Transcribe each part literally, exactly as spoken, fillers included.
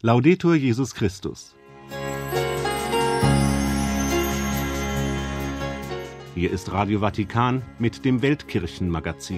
Laudetur Jesus Christus. Hier ist Radio Vatikan mit dem Weltkirchenmagazin.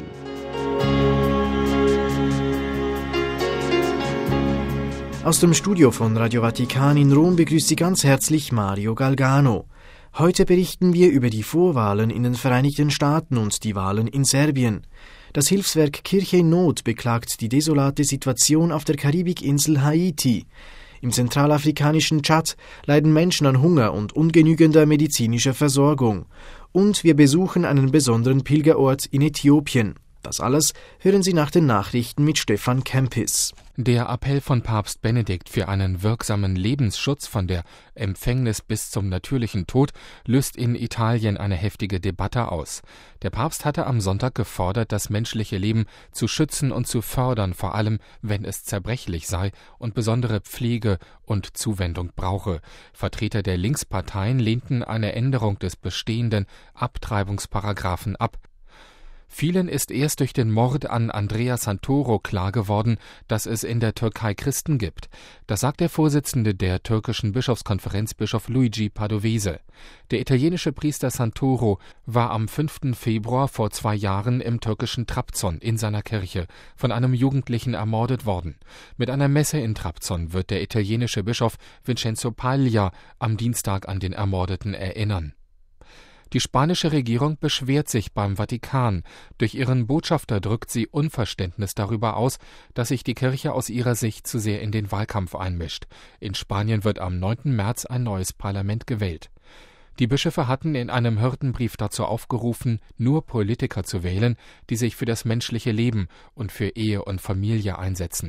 Aus dem Studio von Radio Vatikan in Rom begrüßt Sie ganz herzlich Mario Galgano. Heute berichten wir über die Vorwahlen in den Vereinigten Staaten und die Wahlen in Serbien. Das Hilfswerk Kirche in Not beklagt die desolate Situation auf der Karibikinsel Haiti. Im zentralafrikanischen Tschad leiden Menschen an Hunger und ungenügender medizinischer Versorgung. Und wir besuchen einen besonderen Pilgerort in Äthiopien. Das alles hören Sie nach den Nachrichten mit Stefan Kempis. Der Appell von Papst Benedikt für einen wirksamen Lebensschutz von der Empfängnis bis zum natürlichen Tod löst in Italien eine heftige Debatte aus. Der Papst hatte am Sonntag gefordert, das menschliche Leben zu schützen und zu fördern, vor allem wenn es zerbrechlich sei und besondere Pflege und Zuwendung brauche. Vertreter der Linksparteien lehnten eine Änderung des bestehenden Abtreibungsparagraphen ab. Vielen ist erst durch den Mord an Andrea Santoro klar geworden, dass es in der Türkei Christen gibt. Das sagt der Vorsitzende der türkischen Bischofskonferenz, Bischof Luigi Padovese. Der italienische Priester Santoro war am fünften Februar vor zwei Jahren im türkischen Trabzon in seiner Kirche von einem Jugendlichen ermordet worden. Mit einer Messe in Trabzon wird der italienische Bischof Vincenzo Paglia am Dienstag an den Ermordeten erinnern. Die spanische Regierung beschwert sich beim Vatikan. Durch ihren Botschafter drückt sie Unverständnis darüber aus, dass sich die Kirche aus ihrer Sicht zu sehr in den Wahlkampf einmischt. In Spanien wird am neunten März ein neues Parlament gewählt. Die Bischöfe hatten in einem Hirtenbrief dazu aufgerufen, nur Politiker zu wählen, die sich für das menschliche Leben und für Ehe und Familie einsetzen.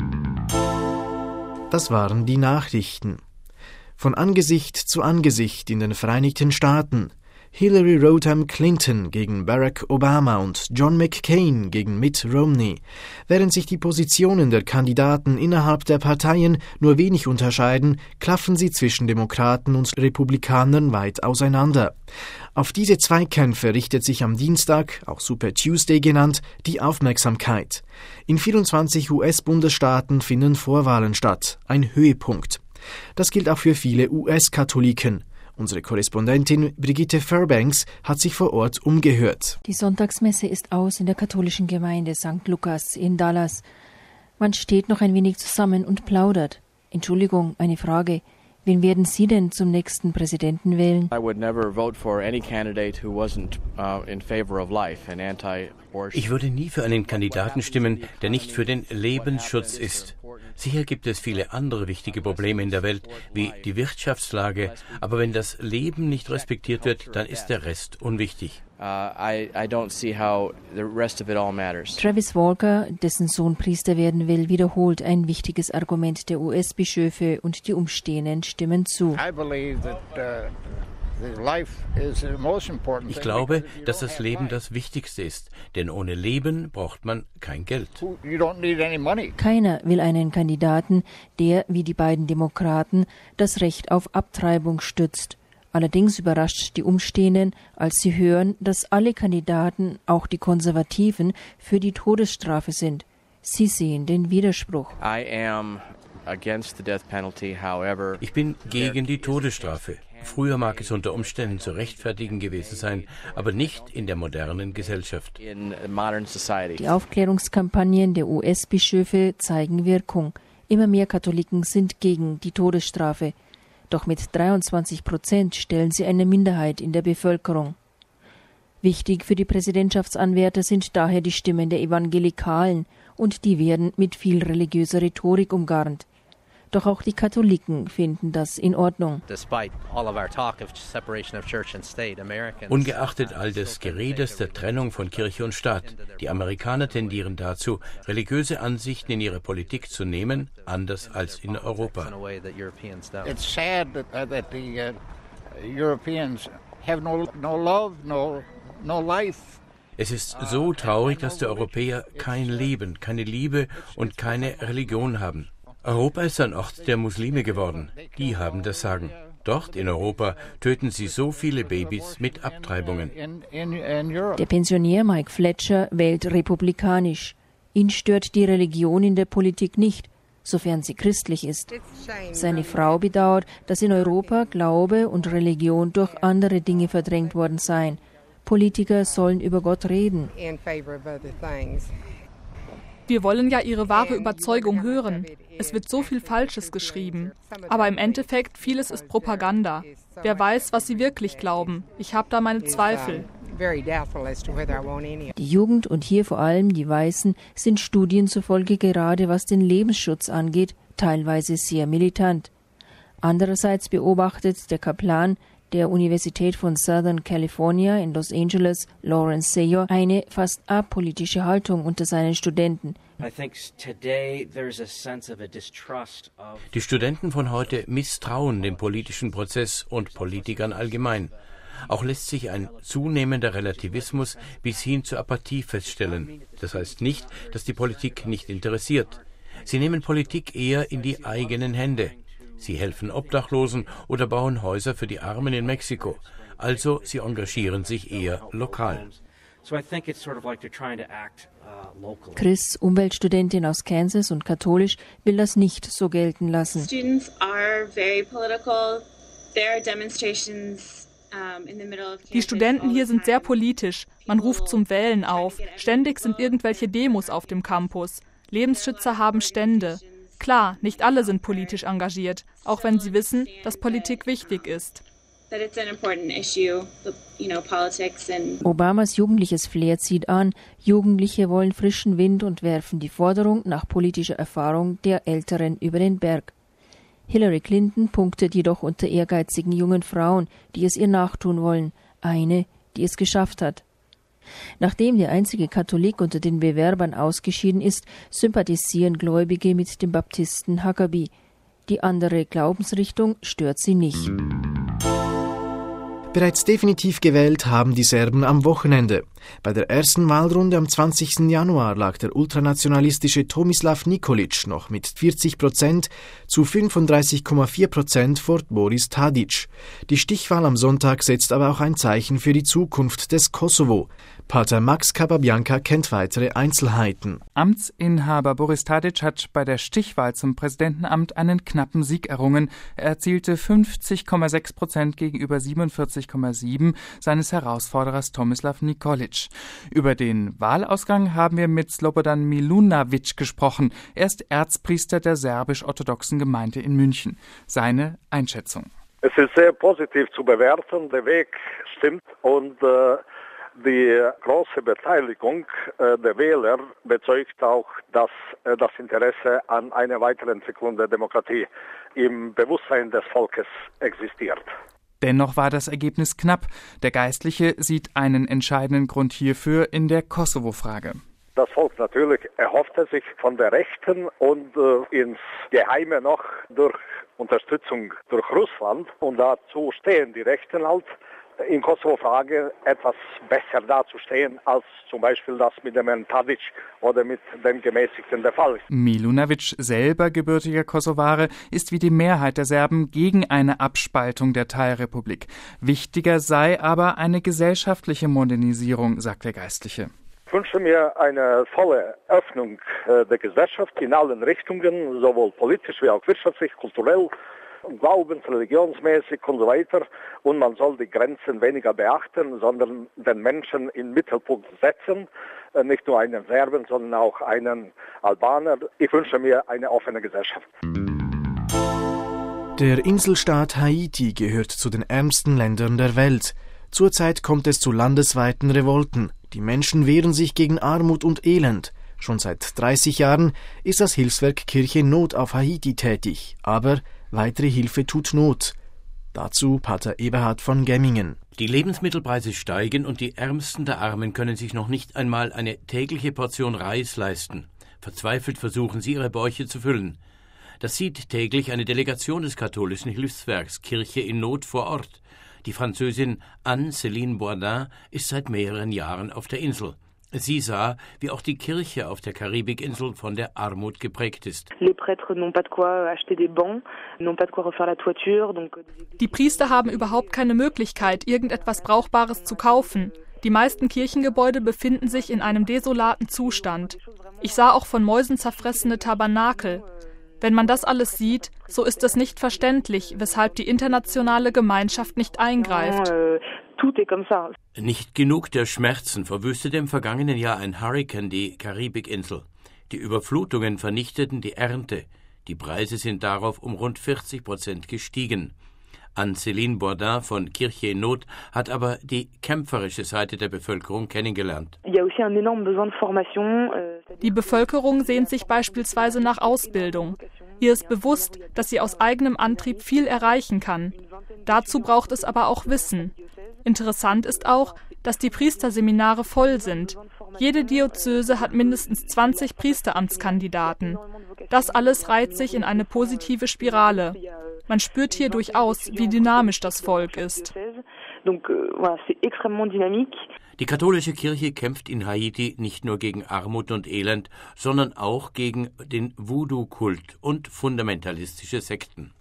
Das waren die Nachrichten. Von Angesicht zu Angesicht in den Vereinigten Staaten. Hillary Rodham Clinton gegen Barack Obama und John McCain gegen Mitt Romney. Während sich die Positionen der Kandidaten innerhalb der Parteien nur wenig unterscheiden, klaffen sie zwischen Demokraten und Republikanern weit auseinander. Auf diese Zweikämpfe richtet sich am Dienstag, auch Super Tuesday genannt, die Aufmerksamkeit. In vierundzwanzig U S-Bundesstaaten finden Vorwahlen statt, ein Höhepunkt. Das gilt auch für viele U S-Katholiken. Unsere Korrespondentin Brigitte Fairbanks hat sich vor Ort umgehört. Die Sonntagsmesse ist aus in der katholischen Gemeinde Sankt Lukas in Dallas. Man steht noch ein wenig zusammen und plaudert. Entschuldigung, eine Frage. Wen werden Sie denn zum nächsten Präsidenten wählen? Ich würde nie für einen Kandidaten stimmen, der nicht für den Lebensschutz ist. Sicher gibt es viele andere wichtige Probleme in der Welt, wie die Wirtschaftslage, aber wenn das Leben nicht respektiert wird, dann ist der Rest unwichtig. Travis Walker, dessen Sohn Priester werden will, wiederholt ein wichtiges Argument der U S-Bischöfe und die Umstehenden stimmen zu. Ich glaube, dass das Leben das Wichtigste ist, denn ohne Leben braucht man kein Geld. Keiner will einen Kandidaten, der, wie die beiden Demokraten, das Recht auf Abtreibung stützt. Allerdings überrascht die Umstehenden, als sie hören, dass alle Kandidaten, auch die Konservativen, für die Todesstrafe sind. Sie sehen den Widerspruch. Ich bin gegen die Todesstrafe. Früher mag es unter Umständen zu rechtfertigen gewesen sein, aber nicht in der modernen Gesellschaft. Die Aufklärungskampagnen der U S-Bischöfe zeigen Wirkung. Immer mehr Katholiken sind gegen die Todesstrafe. Doch mit dreiundzwanzig Prozent stellen sie eine Minderheit in der Bevölkerung. Wichtig für die Präsidentschaftsanwärter sind daher die Stimmen der Evangelikalen, und die werden mit viel religiöser Rhetorik umgarnt. Doch auch die Katholiken finden das in Ordnung. Ungeachtet all des Geredes der Trennung von Kirche und Staat, die Amerikaner tendieren dazu, religiöse Ansichten in ihre Politik zu nehmen, anders als in Europa. It's sad that the Europeans have no no love, no no life. Es ist so traurig, dass die Europäer kein Leben, keine Liebe und keine Religion haben. Europa ist ein Ort der Muslime geworden. Die haben das Sagen. Dort in Europa töten sie so viele Babys mit Abtreibungen. Der Pensionär Mike Fletcher wählt republikanisch. Ihn stört die Religion in der Politik nicht. sofern sie christlich ist. Seine Frau bedauert, dass in Europa Glaube und Religion durch andere Dinge verdrängt worden seien. Politiker sollen über Gott reden. Wir wollen ja ihre wahre Überzeugung hören. Es wird so viel Falsches geschrieben. Aber im Endeffekt, vieles ist Propaganda. Wer weiß, was sie wirklich glauben. Ich habe da meine Zweifel. Die Jugend und hier vor allem die Weißen sind Studien zufolge gerade was den Lebensschutz angeht, teilweise sehr militant. Andererseits beobachtet der Kaplan der Universität von Southern California in Los Angeles, Lawrence Sayer, eine fast apolitische Haltung unter seinen Studenten. Die Studenten von heute misstrauen dem politischen Prozess und Politikern allgemein. Auch lässt sich ein zunehmender Relativismus bis hin zur Apathie feststellen. Das heißt nicht, dass die Politik nicht interessiert. Sie nehmen Politik eher in die eigenen Hände. Sie helfen Obdachlosen oder bauen Häuser für die Armen in Mexiko. Also sie engagieren sich eher lokal. Chris, Umweltstudentin aus Kansas und katholisch, will das nicht so gelten lassen. Die Studenten hier sind sehr politisch. Man ruft zum Wählen auf. Ständig sind irgendwelche Demos auf dem Campus. Lebensschützer haben Stände. Klar, nicht alle sind politisch engagiert, auch wenn sie wissen, dass Politik wichtig ist. Obamas jugendliches Flair zieht an. Jugendliche wollen frischen Wind und werfen die Forderung nach politischer Erfahrung der Älteren über den Berg. Hillary Clinton punktet jedoch unter ehrgeizigen jungen Frauen, die es ihr nachtun wollen. Eine, die es geschafft hat. Nachdem der einzige Katholik unter den Bewerbern ausgeschieden ist, sympathisieren Gläubige mit dem Baptisten Huckabee. Die andere Glaubensrichtung stört sie nicht. Bereits definitiv gewählt haben die Serben am Wochenende. Bei der ersten Wahlrunde am zwanzigsten Januar lag der ultranationalistische Tomislav Nikolic noch mit vierzig Prozent zu fünfunddreißig Komma vier Prozent vor Boris Tadic. Die Stichwahl am Sonntag setzt aber auch ein Zeichen für die Zukunft des Kosovo. Pater Max Kababianka kennt weitere Einzelheiten. Amtsinhaber Boris Tadic hat bei der Stichwahl zum Präsidentenamt einen knappen Sieg errungen. Er erzielte fünfzig Komma sechs Prozent gegenüber siebenundvierzig Komma sieben seines Herausforderers Tomislav Nikolic. Über den Wahlausgang haben wir mit Slobodan Milunavic gesprochen. Er ist Erzpriester der serbisch-orthodoxen Gemeinde in München. Seine Einschätzung. Es ist sehr positiv zu bewerten. Der Weg stimmt und äh die große Beteiligung äh, der Wähler bezeugt auch, dass äh, das Interesse an einer Weiterentwicklung der Demokratie im Bewusstsein des Volkes existiert. Dennoch war das Ergebnis knapp. Der Geistliche sieht einen entscheidenden Grund hierfür in der Kosovo-Frage. Das Volk natürlich erhoffte sich von der Rechten und äh, ins Geheime noch durch Unterstützung durch Russland. Und dazu stehen die Rechten halt in Kosovo-Frage etwas besser dazustehen, als zum Beispiel das mit dem Herrn Tadic oder mit dem Gemäßigten der Fall ist. Milunavic, selber gebürtiger Kosovare, ist wie die Mehrheit der Serben gegen eine Abspaltung der Teilrepublik. Wichtiger sei aber eine gesellschaftliche Modernisierung, sagt der Geistliche. Ich wünsche mir eine volle Öffnung der Gesellschaft in allen Richtungen, sowohl politisch wie auch wirtschaftlich, kulturell, glaubens-, religionsmäßig und so weiter. Und man soll die Grenzen weniger beachten, sondern den Menschen in den Mittelpunkt setzen. Nicht nur einen Serben, sondern auch einen Albaner. Ich wünsche mir eine offene Gesellschaft. Der Inselstaat Haiti gehört zu den ärmsten Ländern der Welt. Zurzeit kommt es zu landesweiten Revolten. Die Menschen wehren sich gegen Armut und Elend. Schon seit dreißig Jahren ist das Hilfswerk Kirche Not auf Haiti tätig. Aber weitere Hilfe tut Not. Dazu Pater Eberhard von Gemmingen. Die Lebensmittelpreise steigen und die Ärmsten der Armen können sich noch nicht einmal eine tägliche Portion Reis leisten. Verzweifelt versuchen sie, ihre Bäuche zu füllen. Das sieht täglich eine Delegation des katholischen Hilfswerks Kirche in Not vor Ort. Die Französin Anne-Céline Bourdin ist seit mehreren Jahren auf der Insel. Sie sah, wie auch die Kirche auf der Karibikinsel von der Armut geprägt ist. Die Priester haben überhaupt keine Möglichkeit, irgendetwas Brauchbares zu kaufen. Die meisten Kirchengebäude befinden sich in einem desolaten Zustand. Ich sah auch von Mäusen zerfressene Tabernakel. Wenn man das alles sieht, so ist es nicht verständlich, weshalb die internationale Gemeinschaft nicht eingreift. Nicht genug der Schmerzen verwüstete im vergangenen Jahr ein Hurrikan die Karibikinsel. Die Überflutungen vernichteten die Ernte. Die Preise sind darauf um rund vierzig Prozent gestiegen. Anne-Céline Bourdin von Kirche in Not hat aber die kämpferische Seite der Bevölkerung kennengelernt. Die Bevölkerung sehnt sich beispielsweise nach Ausbildung. Ihr ist bewusst, dass sie aus eigenem Antrieb viel erreichen kann. Dazu braucht es aber auch Wissen. Interessant ist auch, dass die Priesterseminare voll sind. Jede Diözese hat mindestens zwanzig Priesteramtskandidaten. Das alles reiht sich in eine positive Spirale. Man spürt hier durchaus, wie dynamisch das Volk ist. Die katholische Kirche kämpft in Haiti nicht nur gegen Armut und Elend, sondern auch gegen den Voodoo-Kult und fundamentalistische Sekten.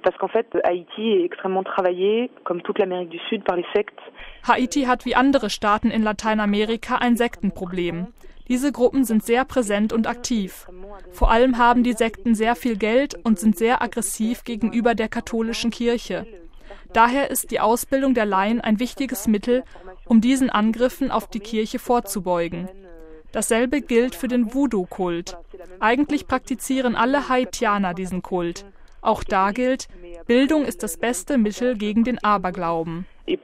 Haiti hat wie andere Staaten in Lateinamerika ein Sektenproblem. Diese Gruppen sind sehr präsent und aktiv. Vor allem haben die Sekten sehr viel Geld und sind sehr aggressiv gegenüber der katholischen Kirche. Daher ist die Ausbildung der Laien ein wichtiges Mittel, um diesen Angriffen auf die Kirche vorzubeugen. Dasselbe gilt für den Voodoo-Kult. Eigentlich praktizieren alle Haitianer diesen Kult. Auch da gilt, Bildung ist das beste Mittel gegen den Aberglauben.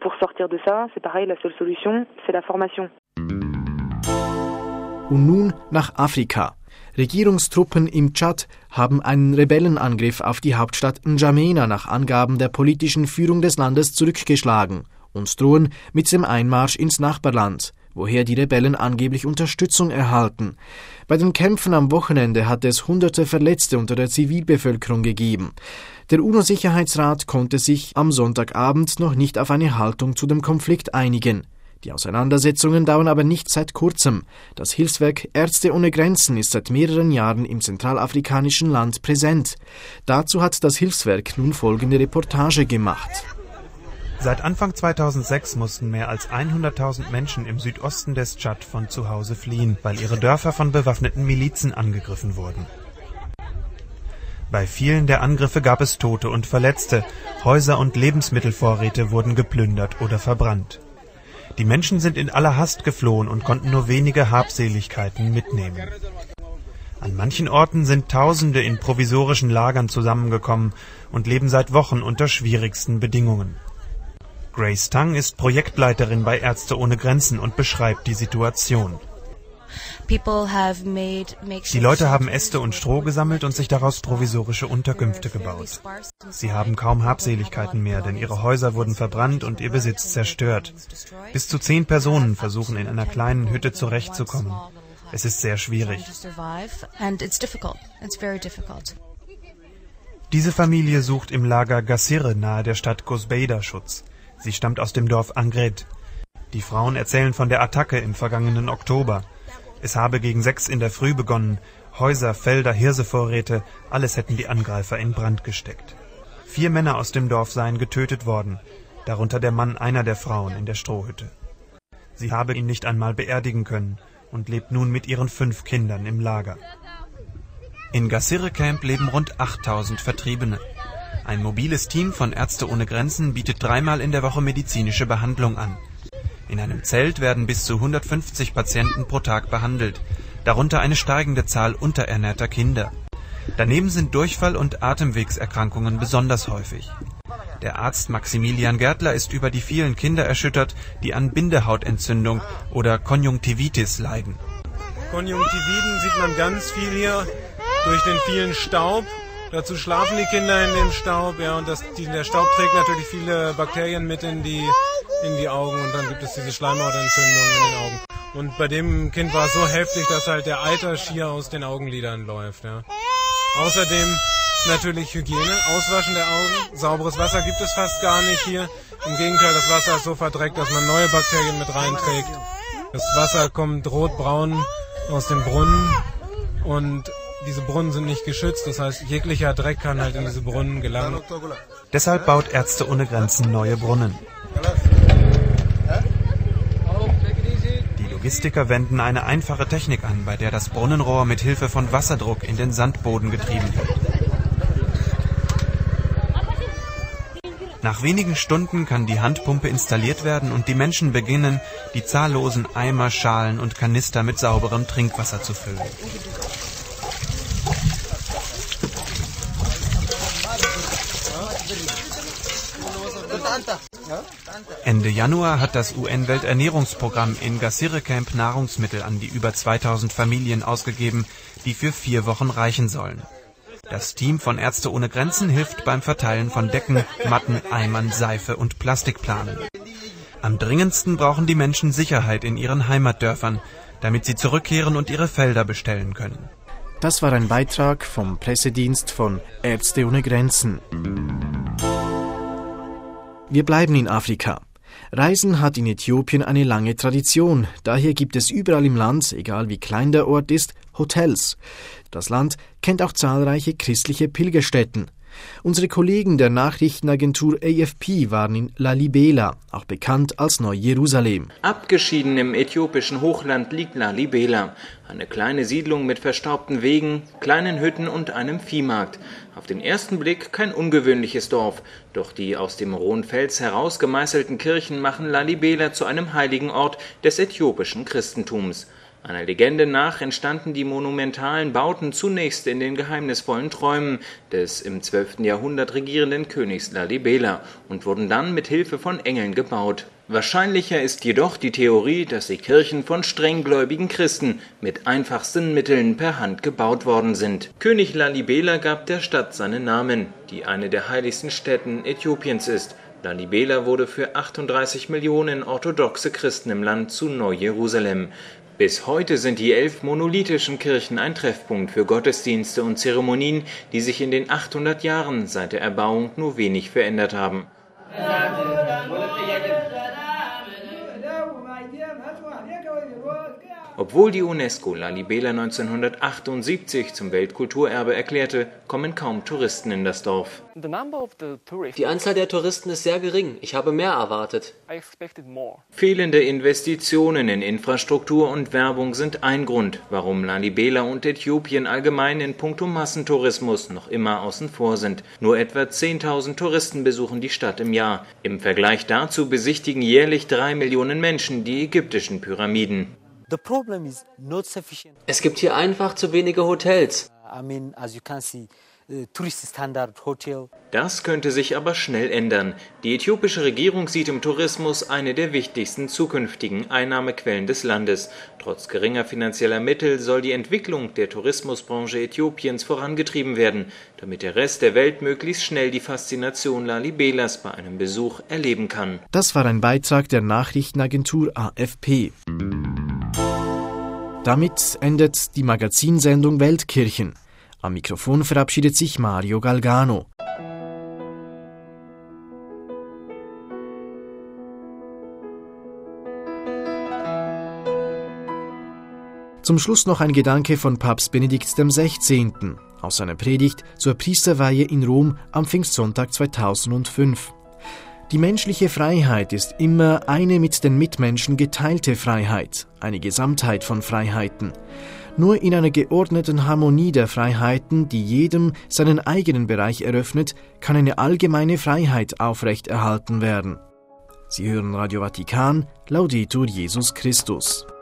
Und nun nach Afrika. Regierungstruppen im Tschad haben einen Rebellenangriff auf die Hauptstadt N'Djamena nach Angaben der politischen Führung des Landes zurückgeschlagen und drohen mit dem Einmarsch ins Nachbarland, woher die Rebellen angeblich Unterstützung erhalten. Bei den Kämpfen am Wochenende hat es hunderte Verletzte unter der Zivilbevölkerung gegeben. Der UNO-Sicherheitsrat konnte sich am Sonntagabend noch nicht auf eine Haltung zu dem Konflikt einigen. Die Auseinandersetzungen dauern aber nicht seit kurzem. Das Hilfswerk Ärzte ohne Grenzen ist seit mehreren Jahren im zentralafrikanischen Land präsent. Dazu hat das Hilfswerk nun folgende Reportage gemacht. Seit Anfang zweitausendsechs mussten mehr als hunderttausend Menschen im Südosten des Tschad von zu Hause fliehen, weil ihre Dörfer von bewaffneten Milizen angegriffen wurden. Bei vielen der Angriffe gab es Tote und Verletzte. Häuser und Lebensmittelvorräte wurden geplündert oder verbrannt. Die Menschen sind in aller Hast geflohen und konnten nur wenige Habseligkeiten mitnehmen. An manchen Orten sind Tausende in provisorischen Lagern zusammengekommen und leben seit Wochen unter schwierigsten Bedingungen. Grace Tang ist Projektleiterin bei Ärzte ohne Grenzen und beschreibt die Situation. Die Leute haben Äste und Stroh gesammelt und sich daraus provisorische Unterkünfte gebaut. Sie haben kaum Habseligkeiten mehr, denn ihre Häuser wurden verbrannt und ihr Besitz zerstört. Bis zu zehn Personen versuchen in einer kleinen Hütte zurechtzukommen. Es ist sehr schwierig. Diese Familie sucht im Lager Gassire nahe der Stadt Gosbeida Schutz. Sie stammt aus dem Dorf Angret. Die Frauen erzählen von der Attacke im vergangenen Oktober. Es habe gegen sechs in der Früh begonnen. Häuser, Felder, Hirsevorräte, alles hätten die Angreifer in Brand gesteckt. Vier Männer aus dem Dorf seien getötet worden, darunter der Mann einer der Frauen in der Strohhütte. Sie habe ihn nicht einmal beerdigen können und lebt nun mit ihren fünf Kindern im Lager. In Gassire Camp leben rund achttausend Vertriebene. Ein mobiles Team von Ärzte ohne Grenzen bietet dreimal in der Woche medizinische Behandlung an. In einem Zelt werden bis zu hundertfünfzig Patienten pro Tag behandelt, darunter eine steigende Zahl unterernährter Kinder. Daneben sind Durchfall- und Atemwegserkrankungen besonders häufig. Der Arzt Maximilian Gärtler ist über die vielen Kinder erschüttert, die an Bindehautentzündung oder Konjunktivitis leiden. Konjunktiviten sieht man ganz viel hier durch den vielen Staub. Dazu schlafen die Kinder in dem Staub, ja, und das, die, der Staub trägt natürlich viele Bakterien mit in die, in die Augen und dann gibt es diese Schleimhautentzündung in den Augen. Und bei dem Kind war es so heftig, dass halt der Eiter schier aus den Augenlidern läuft, ja. Außerdem natürlich Hygiene, Auswaschen der Augen. Sauberes Wasser gibt es fast gar nicht hier. Im Gegenteil, das Wasser ist so verdreckt, dass man neue Bakterien mit reinträgt. Das Wasser kommt rotbraun aus dem Brunnen und diese Brunnen sind nicht geschützt, das heißt, jeglicher Dreck kann halt in diese Brunnen gelangen. Deshalb baut Ärzte ohne Grenzen neue Brunnen. Die Logistiker wenden eine einfache Technik an, bei der das Brunnenrohr mit Hilfe von Wasserdruck in den Sandboden getrieben wird. Nach wenigen Stunden kann die Handpumpe installiert werden und die Menschen beginnen, die zahllosen Eimer, Schalen und Kanister mit sauberem Trinkwasser zu füllen. Ende Januar hat das U N-Welternährungsprogramm in Gasirë Camp Nahrungsmittel an die über zweitausend Familien ausgegeben, die für vier Wochen reichen sollen. Das Team von Ärzte ohne Grenzen hilft beim Verteilen von Decken, Matten, Eimern, Seife und Plastikplanen. Am dringendsten brauchen die Menschen Sicherheit in ihren Heimatdörfern, damit sie zurückkehren und ihre Felder bestellen können. Das war ein Beitrag vom Pressedienst von Ärzte ohne Grenzen. Wir bleiben in Afrika. Reisen hat in Äthiopien eine lange Tradition. Daher gibt es überall im Land, egal wie klein der Ort ist, Hotels. Das Land kennt auch zahlreiche christliche Pilgerstätten. Unsere Kollegen der Nachrichtenagentur A F P waren in Lalibela, auch bekannt als Neu-Jerusalem. Abgeschieden im äthiopischen Hochland liegt Lalibela, eine kleine Siedlung mit verstaubten Wegen, kleinen Hütten und einem Viehmarkt. Auf den ersten Blick kein ungewöhnliches Dorf, doch die aus dem rohen Fels herausgemeißelten Kirchen machen Lalibela zu einem heiligen Ort des äthiopischen Christentums. Einer Legende nach entstanden die monumentalen Bauten zunächst in den geheimnisvollen Träumen des im zwölften Jahrhundert regierenden Königs Lalibela und wurden dann mit Hilfe von Engeln gebaut. Wahrscheinlicher ist jedoch die Theorie, dass die Kirchen von strenggläubigen Christen mit einfachsten Mitteln per Hand gebaut worden sind. König Lalibela gab der Stadt seinen Namen, die eine der heiligsten Städten Äthiopiens ist. Lalibela wurde für achtunddreißig Millionen orthodoxe Christen im Land zu Neu-Jerusalem. Bis heute sind die elf monolithischen Kirchen ein Treffpunkt für Gottesdienste und Zeremonien, die sich in den achthundert Jahren seit der Erbauung nur wenig verändert haben. Obwohl die UNESCO Lalibela neunzehnhundertachtundsiebzig zum Weltkulturerbe erklärte, kommen kaum Touristen in das Dorf. Die Anzahl der Touristen ist sehr gering. Ich habe mehr erwartet. Fehlende Investitionen in Infrastruktur und Werbung sind ein Grund, warum Lalibela und Äthiopien allgemein in puncto Massentourismus noch immer außen vor sind. Nur etwa zehntausend Touristen besuchen die Stadt im Jahr. Im Vergleich dazu besichtigen jährlich drei Millionen Menschen die ägyptischen Pyramiden. Es gibt hier einfach zu wenige Hotels. Das könnte sich aber schnell ändern. Die äthiopische Regierung sieht im Tourismus eine der wichtigsten zukünftigen Einnahmequellen des Landes. Trotz geringer finanzieller Mittel soll die Entwicklung der Tourismusbranche Äthiopiens vorangetrieben werden, damit der Rest der Welt möglichst schnell die Faszination Lalibelas bei einem Besuch erleben kann. Das war ein Beitrag der Nachrichtenagentur A F P. Damit endet die Magazinsendung Weltkirchen. Am Mikrofon verabschiedet sich Mario Galgano. Zum Schluss noch ein Gedanke von Papst Benedikt der Sechzehnten aus seiner Predigt zur Priesterweihe in Rom am Pfingstsonntag zweitausendfünf. Die menschliche Freiheit ist immer eine mit den Mitmenschen geteilte Freiheit, eine Gesamtheit von Freiheiten. Nur in einer geordneten Harmonie der Freiheiten, die jedem seinen eigenen Bereich eröffnet, kann eine allgemeine Freiheit aufrechterhalten werden. Sie hören Radio Vatikan, Laudetur Jesus Christus.